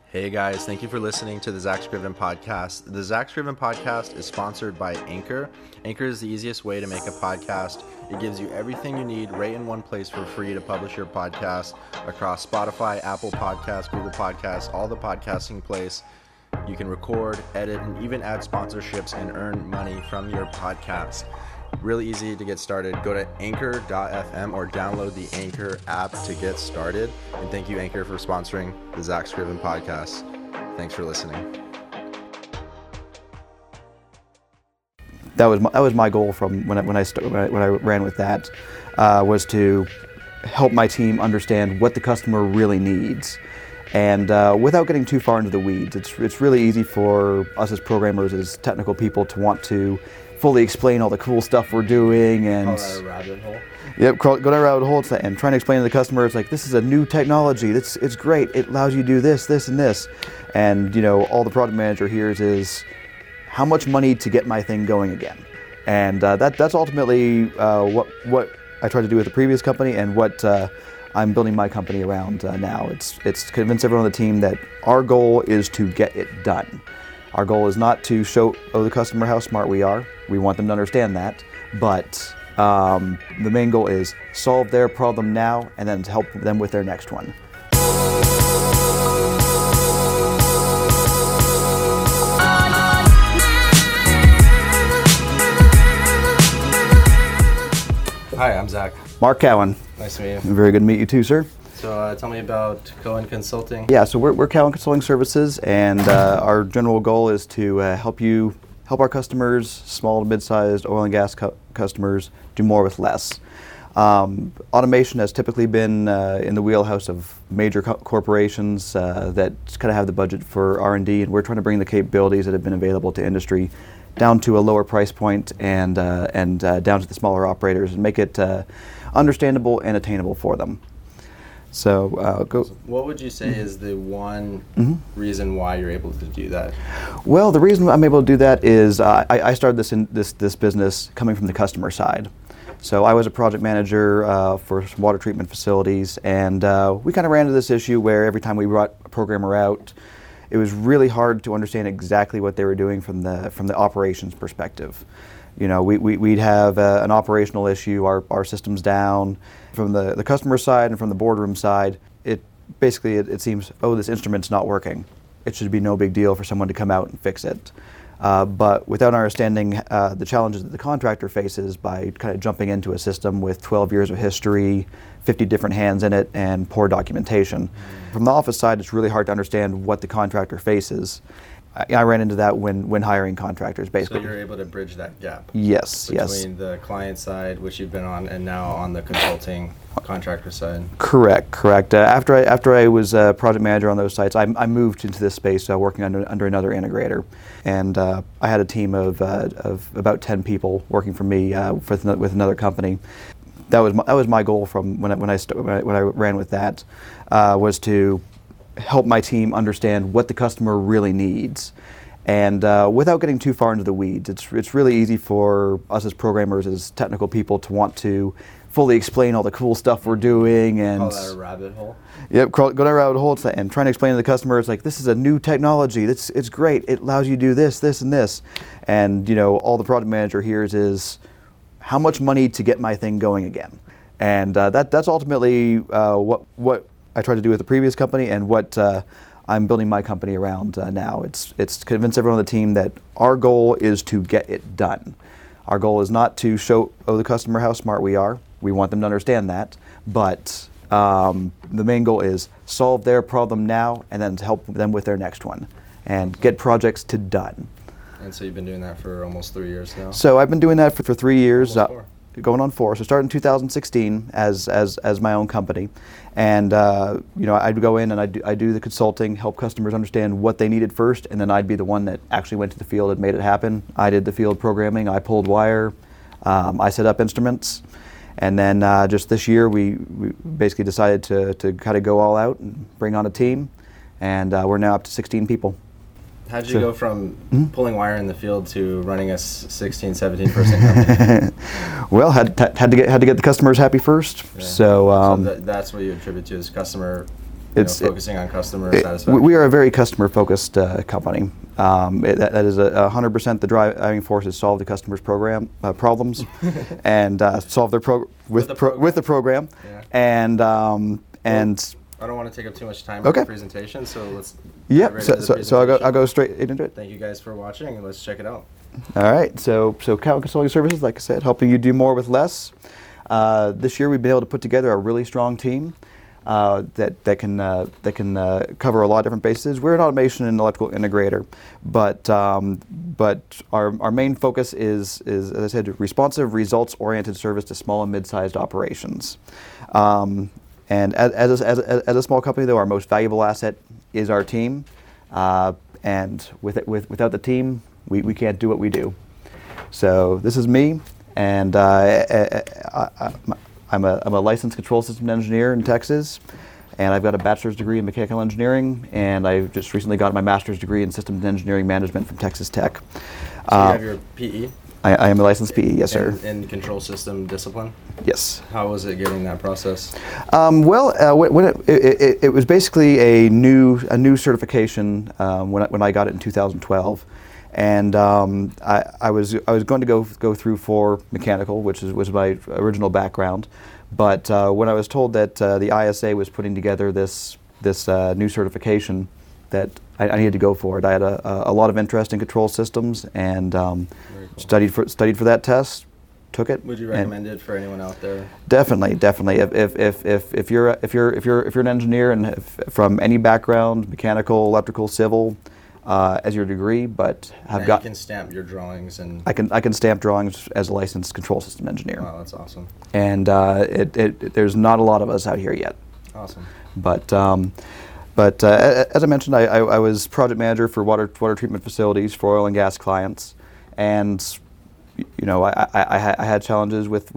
Hey guys, thank you for listening to the Zach Scriven podcast. The Zach Scriven podcast is sponsored by Anchor. Anchor is the easiest way to make a podcast. It gives you everything you need right in one place for free to publish your podcast across Spotify, Apple Podcasts, Google Podcasts, all the podcasting place. You can record, edit, and even add sponsorships and earn money from your podcast. Really easy to get started. Go to anchor.fm or download the Anchor app to get started. And thank you, Anchor, for sponsoring the Zach Scriven podcast. Thanks for listening. That was my goal from when I ran with that, was to help my team understand what the customer really needs. And without getting too far into the weeds, it's really easy for us as programmers, as technical people, to want to fully explain all the cool stuff we're doing and Call that a rabbit hole. Yep, go down a rabbit hole and trying to explain to the customer, it's like, this is a new technology. It's great. It allows you to do this, this, and this. And all the product manager hears is, how much money to get my thing going again? And that's ultimately what I tried to do with the previous company and what I'm building my company around now. It's convince everyone on the team that our goal is to get it done. Our goal is not to show the customer how smart we are. We want them to understand that, but the main goal is solve their problem now and then to help them with their next one. Hi, I'm Zach. Mark Cowan. Nice to meet you. Very good to meet you too, sir. So tell me about Cowan Consulting. Yeah, so we're Cowan Consulting Services, and our general goal is to help our customers, small to mid-sized oil and gas customers, do more with less. Automation has typically been in the wheelhouse of major corporations that kind of have the budget for R&D, and we're trying to bring the capabilities that have been available to industry down to a lower price point and down to the smaller operators and make it understandable and attainable for them. So what would you say is the one reason why you're able to do that? Well, the reason I'm able to do that is I started this business coming from the customer side. So I was a project manager for some water treatment facilities, and we kind of ran into this issue where every time we brought a programmer out, it was really hard to understand exactly what they were doing from the operations perspective. We'd have an operational issue, our system's down. From the customer side and from the boardroom side, it seems, this instrument's not working. It should be no big deal for someone to come out and fix it. But without understanding the challenges that the contractor faces by kind of jumping into a system with 12 years of history, 50 different hands in it, and poor documentation. From the office side, it's really hard to understand what the contractor faces. I ran into that when hiring contractors, basically. So you're able to bridge that gap? Yes. Between the client side, which you've been on, and now on the consulting contractor side? Correct. After I was a project manager on those sites, I moved into this space working under another integrator. And I had a team of about 10 people working for me with another company. That was my goal from when I ran with that, was to help my team understand what the customer really needs. And without getting too far into the weeds, it's really easy for us as programmers, as technical people, to want to fully explain all the cool stuff we're doing and call that a rabbit hole. Yep, go down a rabbit hole and trying to explain to the customer, it's like, this is a new technology. It's great. It allows you to do this, this, and this. And all the product manager hears is, how much money to get my thing going again? And that's ultimately what I tried to do with the previous company and what I'm building my company around now. It's convince everyone on the team that our goal is to get it done. Our goal is not to show the customer how smart we are. We want them to understand that, but the main goal is solve their problem now and then to help them with their next one and get projects to done. And so you've been doing that for almost 3 years now? So I've been doing that for 3 years. Almost 4. Going on 4. So started in 2016 as my own company, and I'd go in and I do the consulting, help customers understand what they needed first, and then I'd be the one that actually went to the field and made it happen. I did the field programming, I pulled wire, I set up instruments, and then just this year we basically decided to kind of go all out and bring on a team, and we're now up to 16 people. How did you go from pulling wire in the field to running a 16, 17 person company? Well, had to get the customers happy first. Yeah. So that's what you attribute to as customer it's focusing on customer satisfaction. We are a very customer-focused company. That is 100% the driving force is solve the customer's problems, and solve their with the program. Yeah. And I don't want to take up too much time Okay. with the presentation, so let's. yeah. get right into the So I'll presentation. go straight into it. Thank you guys for watching, and let's check it out. All right. So Cowan Consulting Services, like I said, helping you do more with less. This year we've been able to put together a really strong team. That can cover a lot of different bases. We're an automation and electrical integrator, but our main focus is, as I said, responsive, results-oriented service to small and mid-sized operations. And as a small company, though, our most valuable asset is our team. And without the team, we can't do what we do. So this is me, and I'm a licensed control system engineer in Texas, and I've got a bachelor's degree in mechanical engineering, and I just recently got my master's degree in systems engineering management from Texas Tech. So you have your PE? I am a licensed PE, yes, sir. In control system discipline? Yes. How was it getting that process? When it was basically a new certification when I got it in 2012. And I was going to go through for mechanical, which was my original background, but when I was told that the ISA was putting together this new certification, that I needed to go for it. I had a lot of interest in control systems, and Cool. studied for that test. Took it. Would you recommend it for anyone out there? Definitely. If you're an engineer and from any background, mechanical, electrical, civil, as your degree, but have got. You can stamp your drawings and. I can stamp drawings as a licensed control system engineer. Wow, that's awesome. And there's not a lot of us out here yet. Awesome. But as I mentioned, I was project manager for water treatment facilities for oil and gas clients, and I had challenges with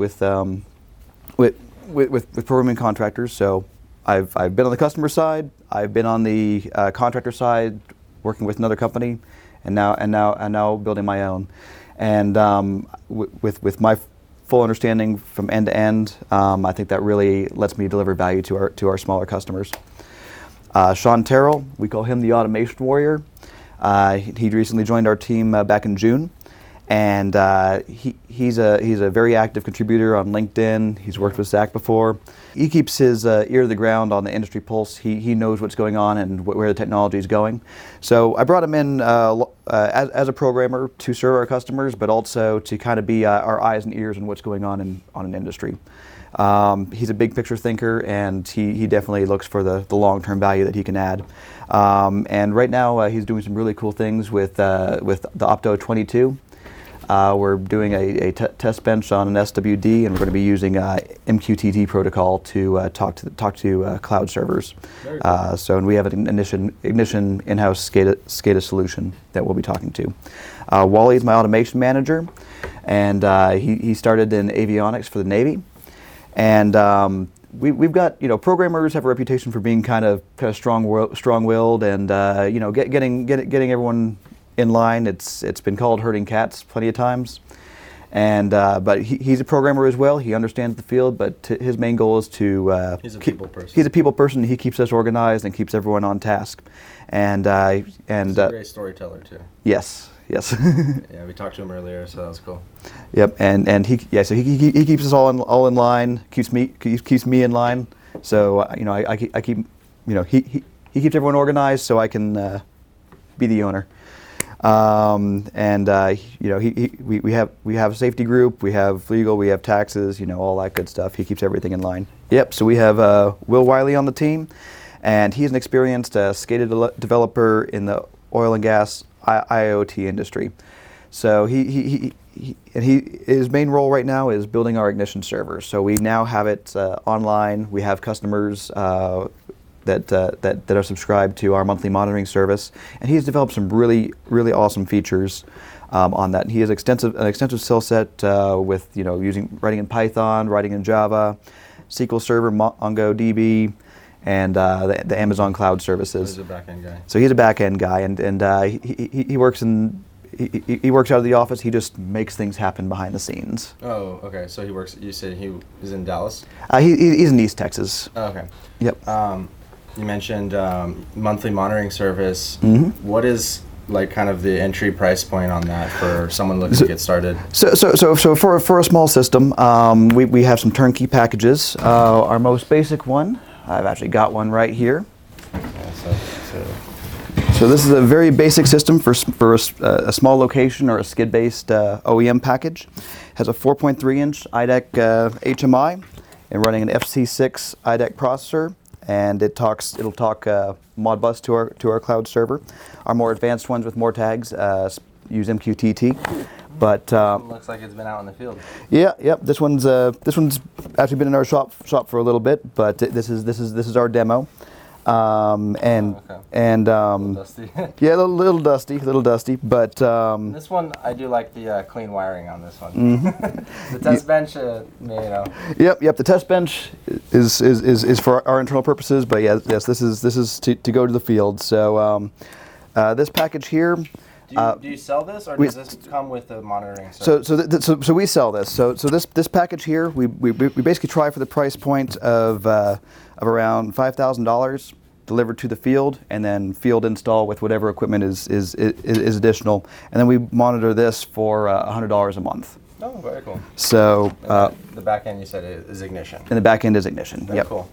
programming contractors. So I've been on the customer side, I've been on the contractor side, working with another company, and now building my own. And with my full understanding from end to end, I think that really lets me deliver value to our smaller customers. Sean Terrell, we call him the automation warrior. He recently joined our team back in June, and he's a very active contributor on LinkedIn. He's worked with Zach before. He keeps his ear to the ground on the industry pulse. He knows what's going on and where the technology is going. So I brought him in as a programmer to serve our customers, but also to kind of be our eyes and ears on what's going on an industry. He's a big picture thinker, and he definitely looks for the long-term value that he can add. And right now he's doing some really cool things with the Opto 22. We're doing a test bench on an SWD, and we're going to be using MQTT protocol to talk to cloud servers. Very cool. And we have an Ignition in-house SCADA solution that we'll be talking to. Wally is my automation manager, and he started in avionics for the Navy. And we've got, programmers have a reputation for being kind of strong-willed, and getting everyone in line. It's been called herding cats plenty of times, and but he's a programmer as well. He understands the field, but his main goal is to. He's a people person. He's a people person. He keeps us organized and keeps everyone on task, and He's a great storyteller too. Yes. Yeah, we talked to him earlier, so that was cool. Yep, and he keeps us all in line. Keeps me in line. So I keep he keeps everyone organized so I can be the owner. We have a safety group, we have legal, we have taxes, all that good stuff. He keeps everything in line. Yep. So we have Will Wiley on the team, and he's an experienced SCADA developer in the oil and gas IoT industry. So his main role right now is building our Ignition server. So we now have it online. We have customers that are subscribed to our monthly monitoring service, and he's developed some really awesome features on that. He has an extensive skill set with writing in Python, writing in Java, SQL Server, MongoDB, and the Amazon Cloud Services. He's a back-end guy. So he's a back-end guy, and he works out of the office. He just makes things happen behind the scenes. Oh, okay. So he works. You said he is in Dallas. He's in East Texas. Oh, okay. Yep. You mentioned monthly monitoring service. Mm-hmm. What is like kind of the entry price point on that for someone looking to get started? So for a small system, we have some turnkey packages. Our most basic one, I've actually got one right here. Yeah, So this is a very basic system for a small location or a skid-based OEM package. Has a 4.3-inch IDEC HMI and running an FC6 IDEC processor, and it'll talk Modbus to our cloud server. Our more advanced ones with more tags use MQTT. But looks like it's been out in the field. Yeah, yep. This one's actually been in our shop for a little bit, but this is our demo. And dusty. Yeah, a little dusty, but this one I do like the clean wiring on this one. Mm-hmm. The test bench, Yep. The test bench is for our internal purposes, but yes, this is to go to the field. So this package here. Do you sell this, or does this come with the monitoring service? So we sell this. So this package here, we basically try for the price point of around $5,000 delivered to the field, and then field install with whatever equipment is additional, and then we monitor this for $100 a month. Oh, very cool. So the back end you said is ignition. And the back end is ignition. Very yep. Cool.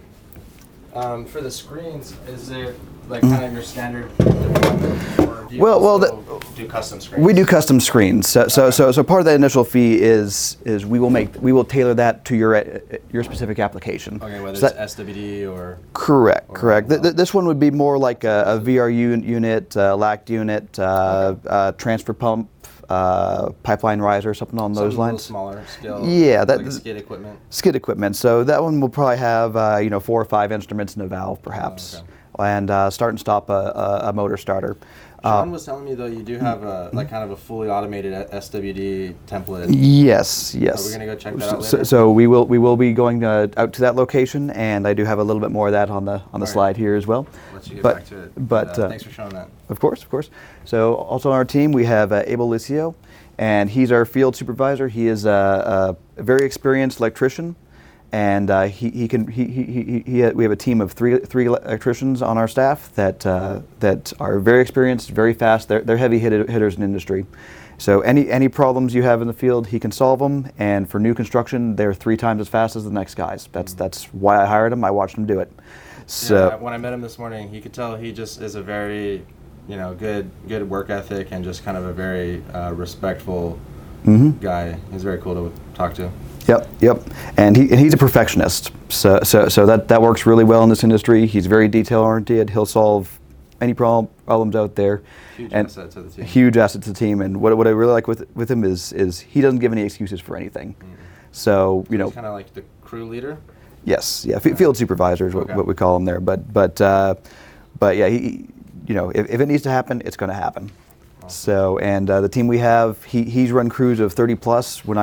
For the screens, is it like kind of your standard deployment, or do you do custom screens? We do custom screens. So part of that initial fee is we will tailor that to your specific application. Okay, whether it's SWD or correct. This one would be more like a VRU unit, LACT unit, transfer pump, pipeline riser, something on those lines. Smaller scale. Yeah, like skid equipment. Skid equipment. So that one will probably have 4 or 5 instruments and a valve, perhaps, and start and stop a motor starter. Sean was telling me though you do have like kind of a fully automated SWD template. Yes. Are we gonna go check that out later? So we will be going out to that location, and I do have a little bit more of that on the slide here as well. Let you get back to it. But thanks for showing that. Of course. So also on our team we have Abel Licio, and he's our field supervisor. He is a very experienced electrician, and we have a team of three electricians on our staff that are very experienced, very fast. They're heavy hitters in industry. So any problems you have in the field, he can solve them. And for new construction, they're 3 times as fast as the next guys. That's why I hired him. I watched him do it. So when I met him this morning, you could tell he just is a very good work ethic, and just kind of a very respectful guy. He's very cool to talk to. Yep. And he's a perfectionist. So that works really well in this industry. He's very detail oriented. He'll solve any problems out there. Huge asset to the team. Huge asset to the team. And what I really like with him is he doesn't give any excuses for anything. Mm-hmm. So he's kind of like the crew leader. Yes. Yeah. Field supervisor is what we call him there. But yeah, he, if it needs to happen, it's going to happen. Awesome. So and the team we have, he's run crews of 30 plus. When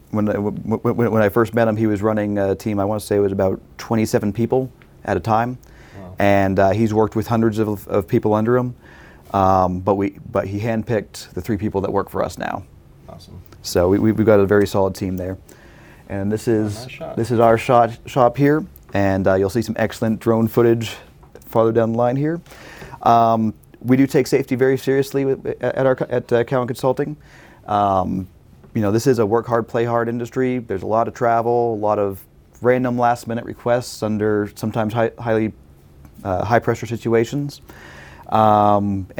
I first met him, he was running a team, I want to say it was about 27 people at a time. Wow. And he's worked with hundreds of people under him. But he handpicked the 3 people that work for us now. Awesome. So we've got a very solid team there. And this is our shop here, and you'll see some excellent drone footage farther down the line here. We do take safety very seriously at Cowan Consulting. This is a work hard, play hard industry. There's a lot of travel, a lot of random last minute requests under sometimes high pressure situations. But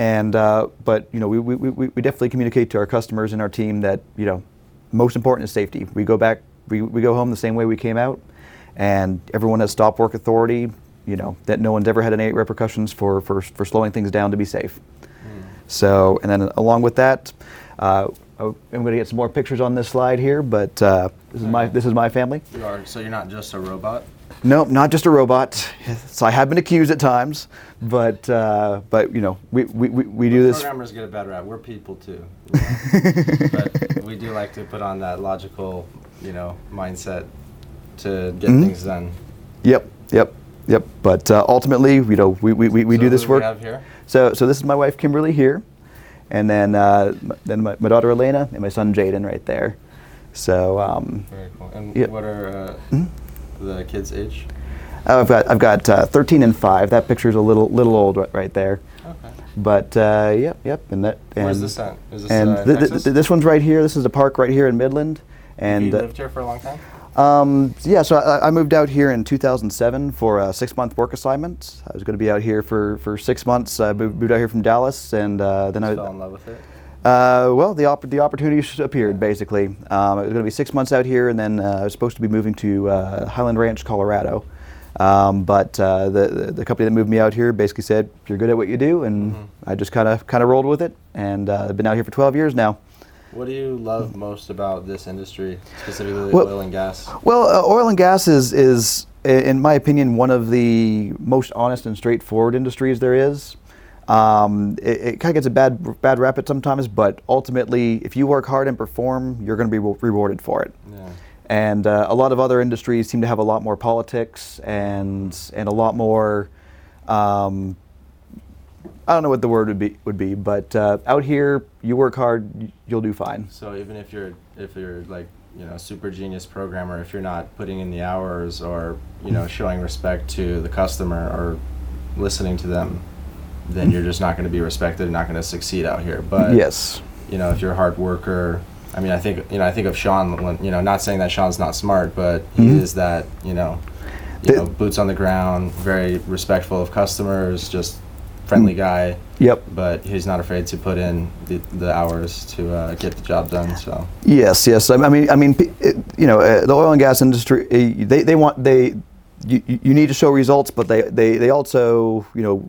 we definitely communicate to our customers and our team that most important is safety. We go home the same way we came out, and everyone has stop work authority. That no one's ever had any repercussions for slowing things down to be safe. So, and then along with that, I'm going to get some more pictures on this slide here, but this is my family. So you're not just a robot? Nope, not just a robot. So I have been accused at times, but we do this. Programmers get a bad rap. We're people too, but we do like to put on that logical, mindset to get things done. Yep. But ultimately, we do this work. Who do we have here? So this is my wife Kimberly here, and then my daughter Elena and my son Jaden right there. So very cool. And what are the kids' age? I've got 13 and 5. That picture's a little old right there. Okay. But yep, and Where's this at? Is this and Texas? this one's right here. This is a park right here in Midland. And you lived here for a long time? yeah, so I moved out here in 2007 for a 6-month work assignment. I was going to be out here for 6 months. I moved out here from Dallas, and then I fell in love with it. Well, the opportunity appeared basically. It was going to be 6 months out here, and then I was supposed to be moving to Highland Ranch, Colorado. But the company that moved me out here basically said, "You're good at what you do," and I just kind of rolled with it. And I've been out here for 12 years now. What do you love most about this industry, specifically oil and gas? Well, oil and gas is, in my opinion, one of the most honest and straightforward industries there is. It kind of gets a bad rap at sometimes, but ultimately, if you work hard and perform, you're going to be rewarded for it. Yeah. And a lot of other industries seem to have a lot more politics and a lot more. I don't know what the word would be, but out here, you work hard, you'll do fine. So even if you're like, you know, a super genius programmer, if you're not putting in the hours or, you know, showing respect to the customer or listening to them, then you're just not going to be respected and not going to succeed out here. But yes, you know, if you're a hard worker, I mean, I think of Sean. When, you know, not saying that Sean's not smart, but he is that, you know, boots on the ground, very respectful of customers, just friendly guy. Yep. But he's not afraid to put in the hours to get the job done. So. Yes. I mean, you know, the oil and gas industry, you need to show results, but they also, you know,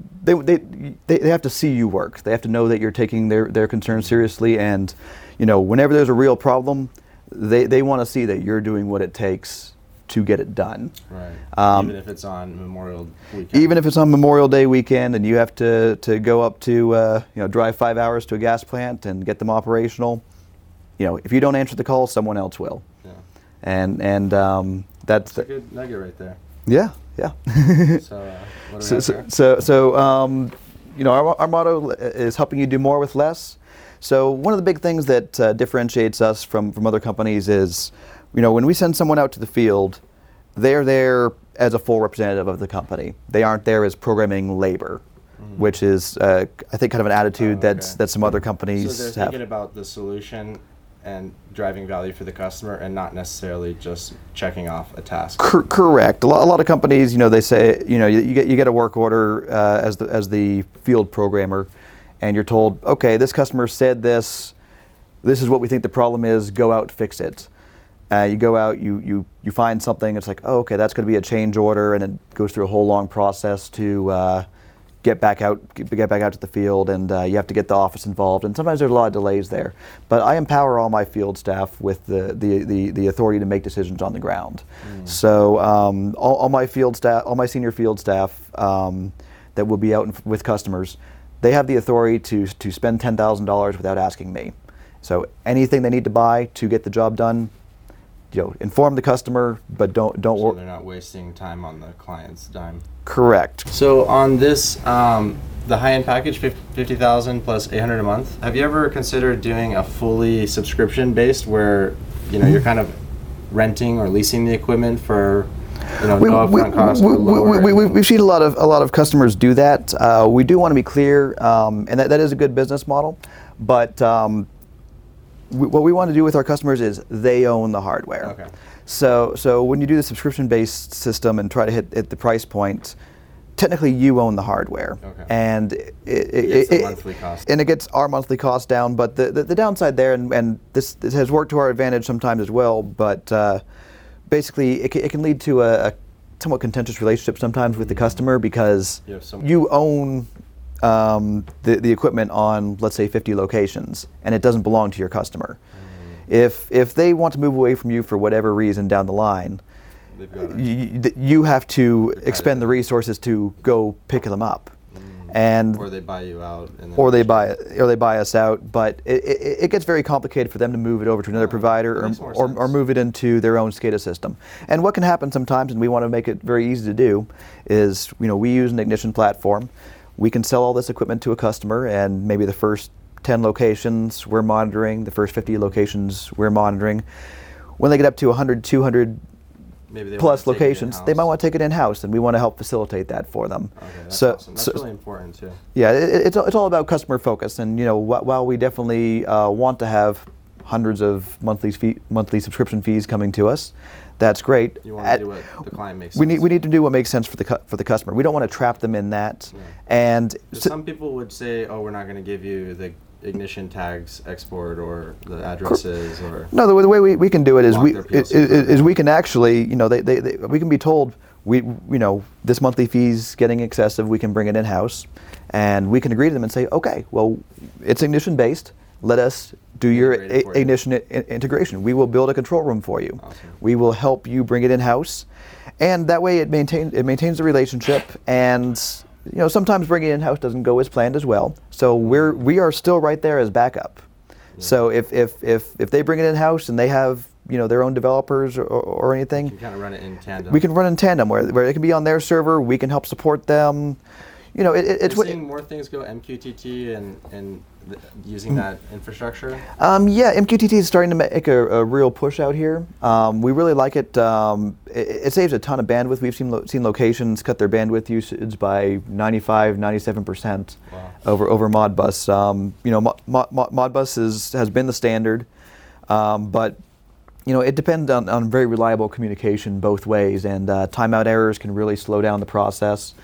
they have to see you work. They have to know that you're taking their concerns seriously, and, you know, whenever there's a real problem, they want to see that you're doing what it takes to get it done. Right. Even if it's on Memorial weekend. Even if it's on Memorial Day weekend, and you have to go up to you know, drive 5 hours to a gas plant and get them operational. You know, if you don't answer the call, someone else will. Yeah. And that's a good nugget right there. Yeah. So what do we have here? So you know, our motto is helping you do more with less. So one of the big things that differentiates us from other companies is, you know, when we send someone out to the field, they're there as a full representative of the company. They aren't there as programming labor, which is, I think, kind of an attitude that some other companies have. So they're thinking about the solution and driving value for the customer, and not necessarily just checking off a task. Correct. A lot of companies, you know, they say, you know, you get a work order as the field programmer, and you're told, okay, this customer said this. This is what we think the problem is. Go out, fix it. You go out, you find something. It's like, oh, okay, that's going to be a change order, and it goes through a whole long process to get back out to the field, and you have to get the office involved. And sometimes there's a lot of delays there. But I empower all my field staff with the authority to make decisions on the ground. So all my field staff, all my senior field staff that will be out with customers, they have the authority to spend $10,000 without asking me. So anything they need to buy to get the job done, you know, inform the customer, but don't So worry. they're not wasting time on the client's dime. Correct. So on this, the high-end package, $50,000 plus $800 a month. Have you ever considered doing a fully subscription-based, where, you know, you're kind of renting or leasing the equipment for, you know, no upfront cost? We've seen a lot of customers do that. We do want to be clear, and that is a good business model, but. What we want to do with our customers is they own the hardware. Okay. So when you do the subscription-based system and try to hit the price point, technically you own the hardware. Okay. And It's the monthly cost. And it gets our monthly cost down. But the downside there, and this has worked to our advantage sometimes as well, but basically it can lead to a somewhat contentious relationship sometimes with the customer, because you own the equipment on, let's say, 50 locations, and it doesn't belong to your customer. If they want to move away from you for whatever reason down the line, you have to expend the resources to go pick them up. And or they buy you out. Or they buy us out. But it gets very complicated for them to move it over to another provider or move it into their own SCADA system. And what can happen sometimes, and we want to make it very easy to do, is, you know, we use an Ignition platform. We can sell all this equipment to a customer, and maybe the first 10 locations we're monitoring, the first 50 locations we're monitoring. When they get up to 100, 200 maybe they plus want to take it locations, they in-house. might want to take it in-house, and we want to help facilitate that for them. Okay, that's awesome. That's really important too. Yeah, it's all about customer focus, and while we definitely want to have hundreds of monthly subscription fees coming to us, that's great. You want to do what the client makes sense. We need to do what makes sense for the customer. We don't want to trap them in that. Yeah. And some people would say, "Oh, we're not going to give you the ignition tags export or the addresses or." No, the way we can do it is Lock their PLC we can actually, we can be told this monthly fee's getting excessive. We can bring it in house, and we can agree to them and say, okay, well, it's ignition based. Let us do your ignition integration. We will build a control room for you. Awesome. We will help you bring it in house, and that way it maintains the relationship. And sometimes bringing it in house doesn't go as planned as well. So we are still right there as backup. Yeah. So if they bring it in house and they have their own developers or anything, you can kind of run it in tandem. We can run in tandem where it can be on their server. We can help support them. It's seeing more things go MQTT and using that infrastructure. Yeah, MQTT is starting to make a real push out here. We really like it. It saves a ton of bandwidth. We've seen locations cut their bandwidth usage by 95, 97% over Modbus. Modbus has been the standard, but it depends on very reliable communication both ways, and timeout errors can really slow down the process.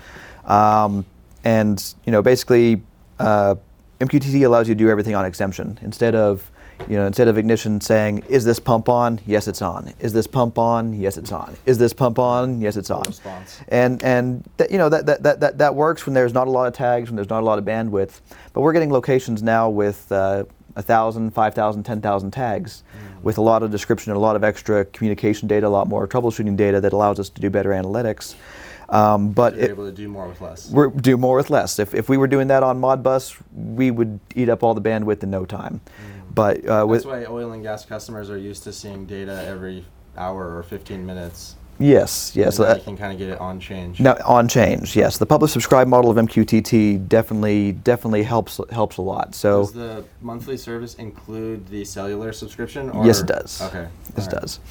Basically, MQTT allows you to do everything on exemption. Instead of ignition saying, "Is this pump on? Yes, it's on. Is this pump on? Yes, it's on. Is this pump on? Yes, it's on." Response. And that works when there's not a lot of tags, when there's not a lot of bandwidth. But we're getting locations now with 1,000, 5,000, 10,000 tags, with a lot of description and a lot of extra communication data, a lot more troubleshooting data that allows us to do better analytics. But you're able to do more with less. Do more with less. If we were doing that on Modbus, we would eat up all the bandwidth in no time. But that's why oil and gas customers are used to seeing data every hour or 15 minutes. Yes. So you can kind of get it on change. No, on change. Yes, the publish subscribe model of MQTT definitely helps a lot. So does the monthly service include the cellular subscription? Or? Yes, it does. Okay. Yes, it does.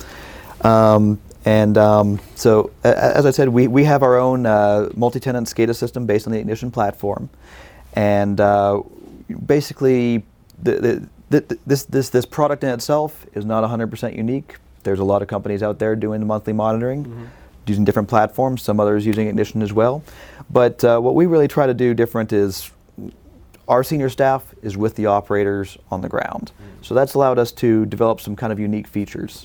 So, as I said, we have our own multi-tenant SCADA system based on the Ignition platform, and basically, this product in itself is not 100% unique. There's a lot of companies out there doing the monthly monitoring, using different platforms. Some others using Ignition as well. But what we really try to do different is our senior staff is with the operators on the ground. So that's allowed us to develop some kind of unique features.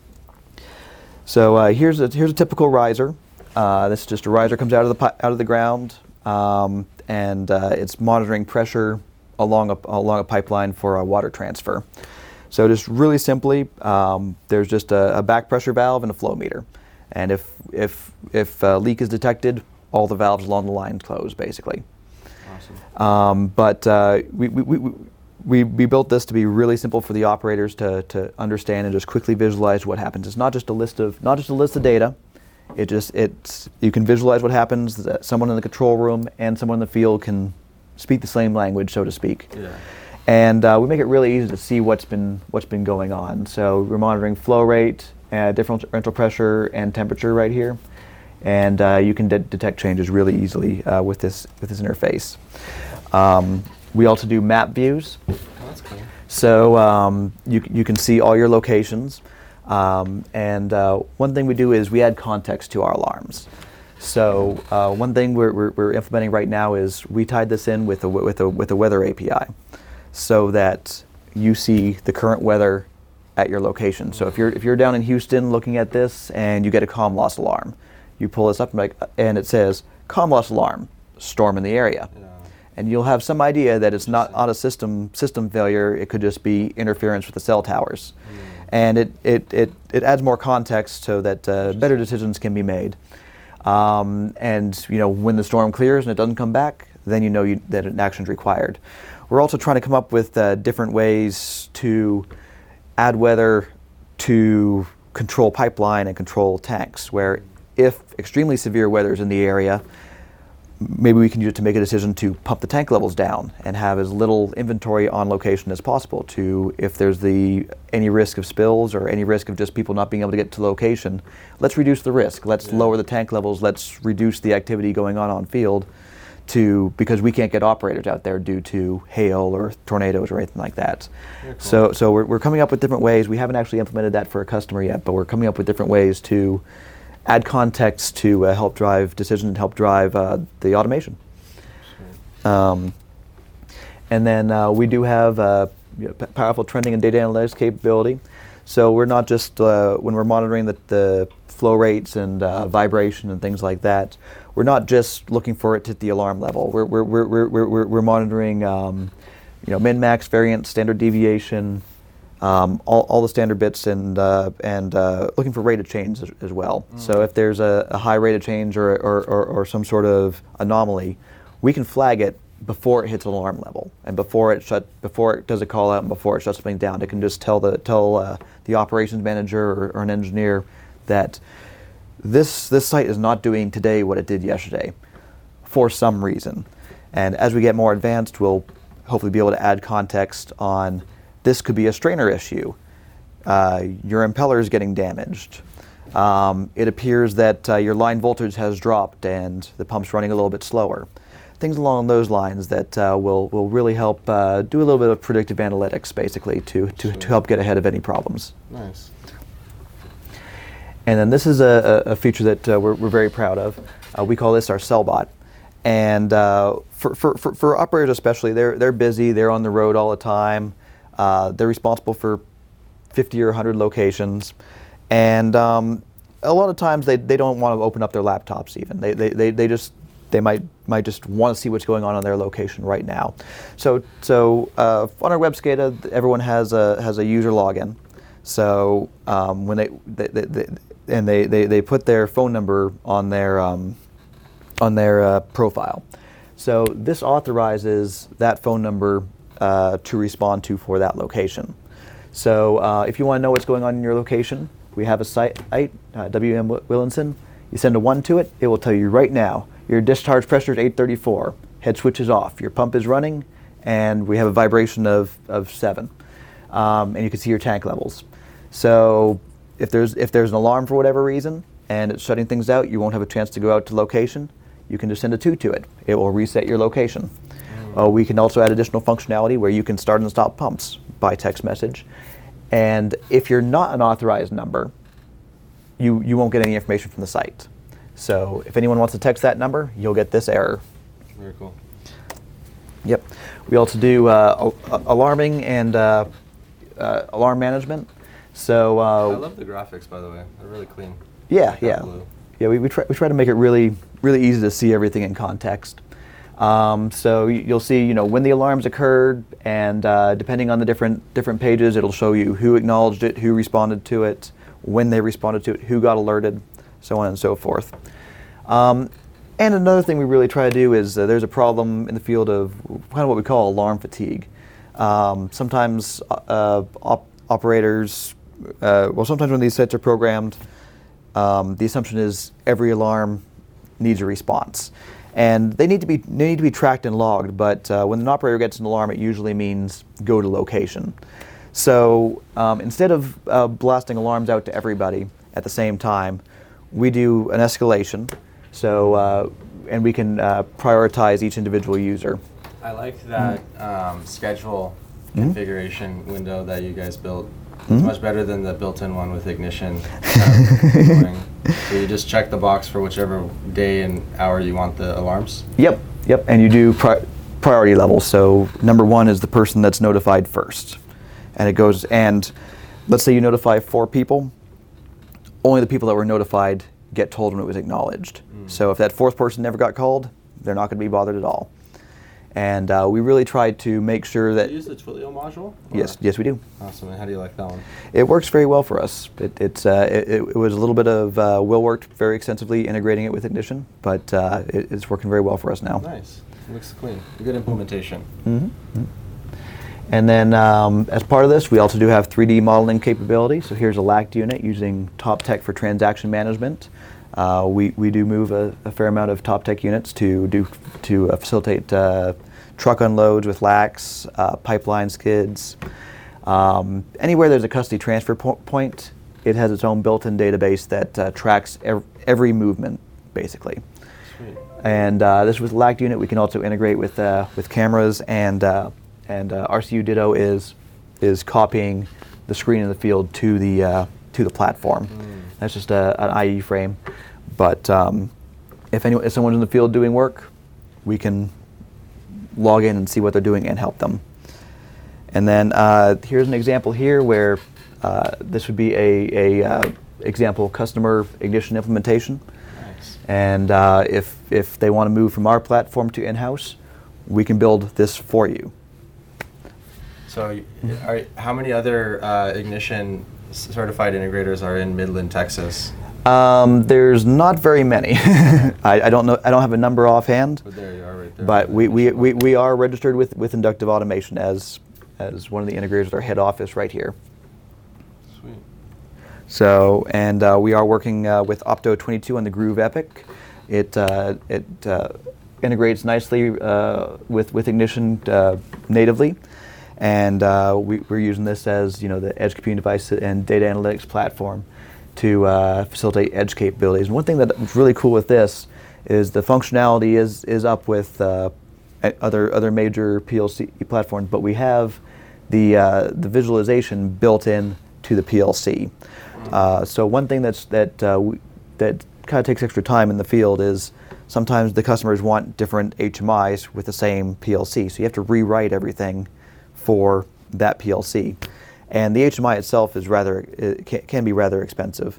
So here's a typical riser. This is just a riser comes out of the ground, and it's monitoring pressure along a pipeline for a water transfer. So just really simply, there's just a back pressure valve and a flow meter, and if a leak is detected, all the valves along the line close basically. Awesome. But we built this to be really simple for the operators to understand and just quickly visualize what happens. It's not just a list of data. You can visualize what happens. That someone in the control room and someone in the field can speak the same language, so to speak. Yeah. And we make it really easy to see what's been going on. So we're monitoring flow rate, differential pressure, and temperature right here, and you can detect changes really easily with this interface. We also do map views. Oh, that's cool. So you can see all your locations. And one thing we do is we add context to our alarms. So one thing we're implementing right now is we tied this in with a weather API, so that you see the current weather at your location. So if you're down in Houston looking at this and you get a comm loss alarm, you pull this up and it says comm loss alarm, storm in the area. Yeah. And you'll have some idea that it's not a system failure. It could just be interference with the cell towers. And it adds more context so that better decisions can be made. And when the storm clears and it doesn't come back, then you know that an action is required. We're also trying to come up with different ways to add weather to control pipeline and control tanks, where if extremely severe weather is in the area, maybe we can use it to make a decision to pump the tank levels down and have as little inventory on location as possible to, if there's any risk of spills or any risk of just people not being able to get to location, let's reduce the risk. Let's lower the tank levels. Let's reduce the activity going on field because we can't get operators out there due to hail or tornadoes or anything like that. Cool. So we're coming up with different ways. We haven't actually implemented that for a customer yet, but we're coming up with different ways to add context to help drive decision and help drive the automation. And then we do have powerful trending and data analytics capability. So we're not just, when we're monitoring the flow rates and vibration and things like that, we're not just looking for it to hit the alarm level. We're monitoring min-max, variance, standard deviation, all the standard bits, and looking for rate of change as well. So if there's a high rate of change or some sort of anomaly, we can flag it before it hits an alarm level, and before it does a call out, and before it shuts something down. It can just tell the operations manager or an engineer that this site is not doing today what it did yesterday for some reason. And as we get more advanced, we'll hopefully be able to add context on this could be a strainer issue. Your impeller is getting damaged. It appears that your line voltage has dropped and the pump's running a little bit slower. Things along those lines that will really help do a little bit of predictive analytics, basically, to help get ahead of any problems. Nice. And then this is a feature that we're very proud of. We call this our CellBot. And for operators especially, they're busy, they're on the road all the time. They're responsible for 50 or 100 locations, and a lot of times they don't want to open up their laptops even. They might just want to see what's going on their location right now. So on our web SCADA, everyone has a user login. So when they put their phone number on their profile. So this authorizes that phone number to respond to for that location. So if you want to know what's going on in your location, we have a site, WM Willinson. You send a 1 to it, it will tell you right now, your discharge pressure is 834, head switch is off, your pump is running, and we have a vibration of 7. And you can see your tank levels. So if there's an alarm for whatever reason, and it's shutting things out, you won't have a chance to go out to location, you can just send a 2 to it. It will reset your location. We can also add additional functionality where you can start and stop pumps by text message. And if you're not an authorized number, you won't get any information from the site. So if anyone wants to text that number, you'll get this error. Very cool. Yep. We also do alarming and alarm management. So I love the graphics, by the way. They're really clean. Yeah. We try to make it really easy to see everything in context. So you'll see, when the alarms occurred, and depending on the different pages, it'll show you who acknowledged it, who responded to it, when they responded to it, who got alerted, so on and so forth. And another thing we really try to do is there's a problem in the field of kind of what we call alarm fatigue. Sometimes operators, sometimes when these sites are programmed, the assumption is every alarm needs a response. And they need to be tracked and logged, but when an operator gets an alarm, it usually means go to location. So instead of blasting alarms out to everybody at the same time, we do an escalation. So and we can prioritize each individual user. I like that schedule configuration window that you guys built. It's much better than the built-in one with Ignition. Where you just check the box for whichever day and hour you want the alarms. Yep. And you do priority levels. So number 1 is the person that's notified first, and it goes. And let's say you notify 4 people. Only the people that were notified get told when it was acknowledged. So if that 4th person never got called, they're not going to be bothered at all. And we really tried to make sure that... Do you use the Twilio module? Yes, we do. Awesome. And how do you like that one? It works very well for us. It was a little bit of Will worked very extensively integrating it with Ignition, but it's working very well for us now. Nice. It looks clean. A good implementation. And then as part of this, we also do have 3D modeling capability. So here's a LACT unit using Top Tech for transaction management. We do move a fair amount of TopTech units to facilitate truck unloads with LACs, pipeline skids. Anywhere there's a custody transfer point, it has its own built-in database that tracks every movement, basically. Sweet. And this with LAC unit, we can also integrate with cameras, and RCU Ditto is copying the screen in the field to the platform. That's just an IE frame. But if someone's in the field doing work, we can log in and see what they're doing and help them. And then here's an example here where this would be a example customer ignition implementation. Nice. And if they want to move from our platform to in-house, we can build this for you. So how many other ignition certified integrators are in Midland, Texas? There's not very many. I don't know. I don't have a number offhand. But there you are, right there. But we are registered with Inductive Automation as one of the integrators at our head office right here. Sweet. So, and we are working with Opto22 on the Groove Epic. It integrates nicely with Ignition natively, and we're using this as the edge computing device and data analytics platform to facilitate edge capabilities. And one thing that's really cool with this is the functionality is up with other major PLC platforms, but we have the visualization built in to the PLC. So one thing that kind of takes extra time in the field is sometimes the customers want different HMIs with the same PLC, so you have to rewrite everything for that PLC. And the HMI itself can be rather expensive.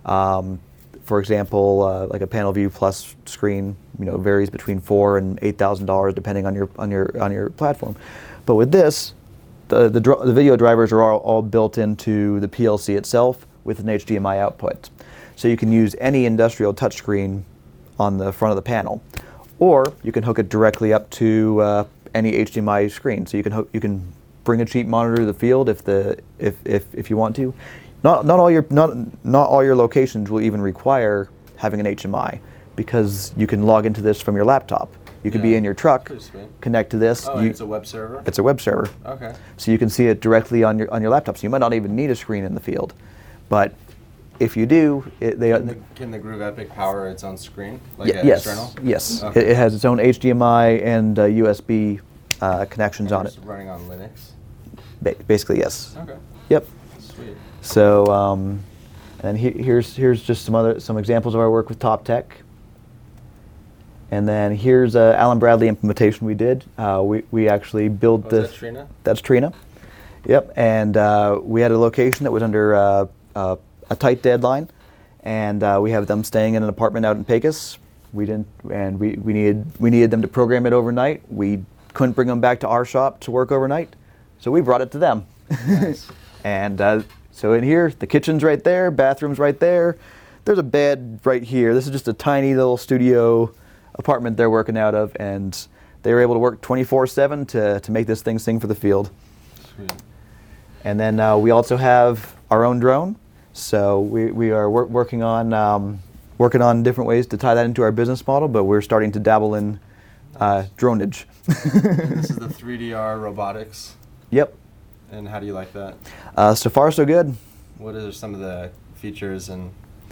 For example, like a panel view plus screen, varies between $4,000 and $8,000 depending on your platform. But with this, the video drivers are all built into the PLC itself with an HDMI output. So you can use any industrial touchscreen on the front of the panel, or you can hook it directly up to any HDMI screen. So you can bring a cheap monitor to the field if you want to. Not all your locations will even require having an HMI, because you can log into this from your laptop. You could be in your truck, connect to this. Oh, it's a web server? It's a web server. Okay. So you can see it directly on your laptop. So you might not even need a screen in the field, but if you do, can the Groove Epic power its own screen, yes, external? Yes. Okay. It has its own HDMI and USB connections on it. Running on Linux? Basically, yes. Okay. Yep. Sweet. So, and here's just some examples of our work with TopTech. And then here's a Allen Bradley implementation we did. We actually built this. Is that Trina? That's Trina. Yep. And we had a location that was under a tight deadline, and we have them staying in an apartment out in Pecos. We needed them to program it overnight. We couldn't bring them back to our shop to work overnight, so we brought it to them. Nice. And so in here, the kitchen's right there, bathroom's right there. There's a bed right here. This is just a tiny little studio apartment they're working out of, and they were able to work 24/7 to make this thing sing for the field. Sweet. And then we also have our own drone. So we are working on different ways to tie that into our business model, but we're starting to dabble in dronage. This is the 3DR robotics. Yep. And how do you like that? So far, so good. What are some of the features and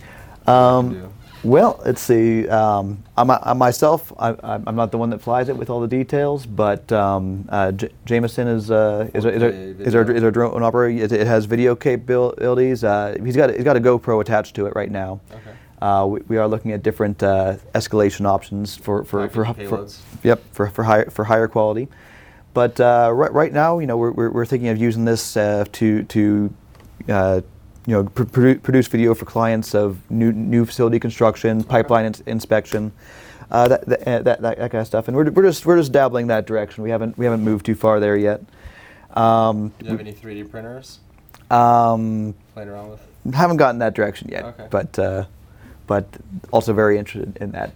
Well, let's see. I myself, I'm not the one that flies it with all the details, but Jameson is our drone operator. It has video capabilities. He's got a GoPro attached to it right now. Okay. We are looking at different escalation options for payloads. For higher quality. But right now, we're thinking of using this to produce video for clients of new facility construction, pipeline inspection, that kind of stuff. And we're just dabbling that direction. We haven't moved too far there yet. Do you have any 3D printers? Playing around with? Haven't gotten that direction yet. Okay. But also very interested in that.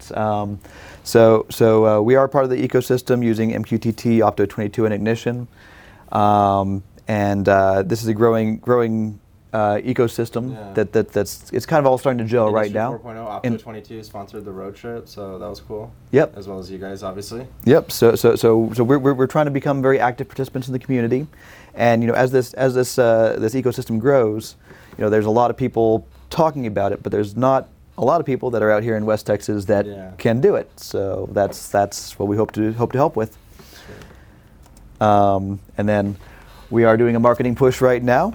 So we are part of the ecosystem using MQTT, Opto22, and Ignition. And this is a growing ecosystem that's it's kind of all starting to gel right now. 4.0, Opto 22 sponsored the road trip, so that was cool. Yep. As well as you guys, obviously. Yep. So we're trying to become very active participants in the community, and as this ecosystem grows, there's a lot of people talking about it, but there's not a lot of people that are out here in West Texas that can do it. So that's what we hope to help with. Sure. And then we are doing a marketing push right now.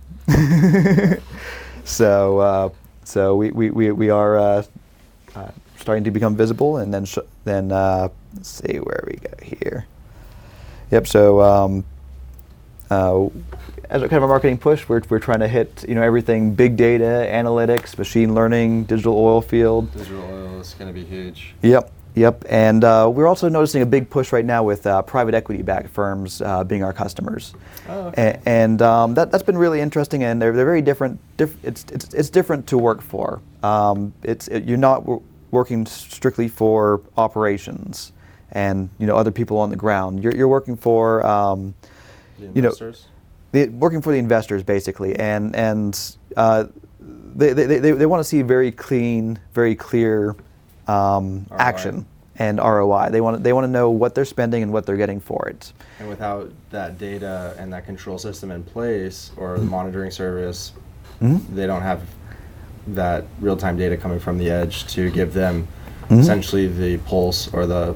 So we are starting to become visible, and then let's see where we go here. Yep. So as a kind of a marketing push, we're trying to hit everything: big data, analytics, machine learning, digital oil field. Digital oil is going to be huge. Yep. And we're also noticing a big push right now with private equity-backed firms being our customers. Oh, okay. And that's been really interesting, and they're very different. It's different to work for. You're not working strictly for operations and other people on the ground. You're working for the investors. Working for the investors basically, and they want to see very clean, very clear action and ROI. They want to know what they're spending and what they're getting for it. And without that data and that control system in place, or the monitoring service, they don't have that real-time data coming from the edge to give them essentially the pulse or the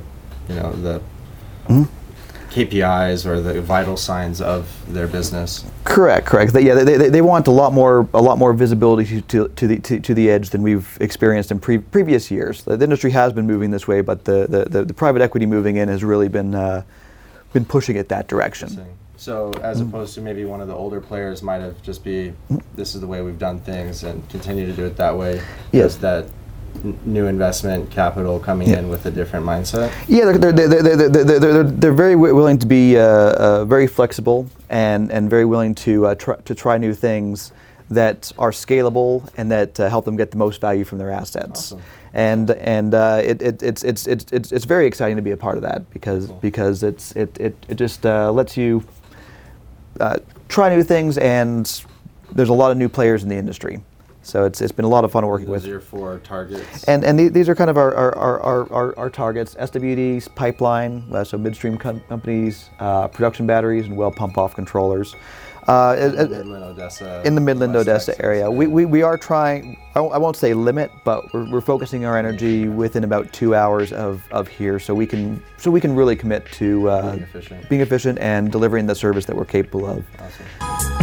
KPIs or the vital signs of their business. Correct. They want a lot more visibility to the edge than we've experienced in previous years. The industry has been moving this way, but the private equity moving in has really been pushing it that direction. So as opposed to maybe one of the older players might have just be, this is the way we've done things and continue to do it that way. Yes. That new investment capital coming in with a different mindset. Yeah, they're very willing to be very flexible and very willing to try new things that are scalable and that help them get the most value from their assets. Awesome. And it's very exciting to be a part of that because it just lets you try new things, and there's a lot of new players in the industry. So it's been a lot of fun working with. Those are your 4 targets. And these are kind of our targets: SWDs, pipeline, so midstream companies, production batteries, and well pump-off controllers. Odessa. In the Midland, Odessa area. We are trying, I won't say limit, but we're focusing our energy within about 2 hours of here, so we can really commit to being efficient and delivering the service that we're capable of. Awesome.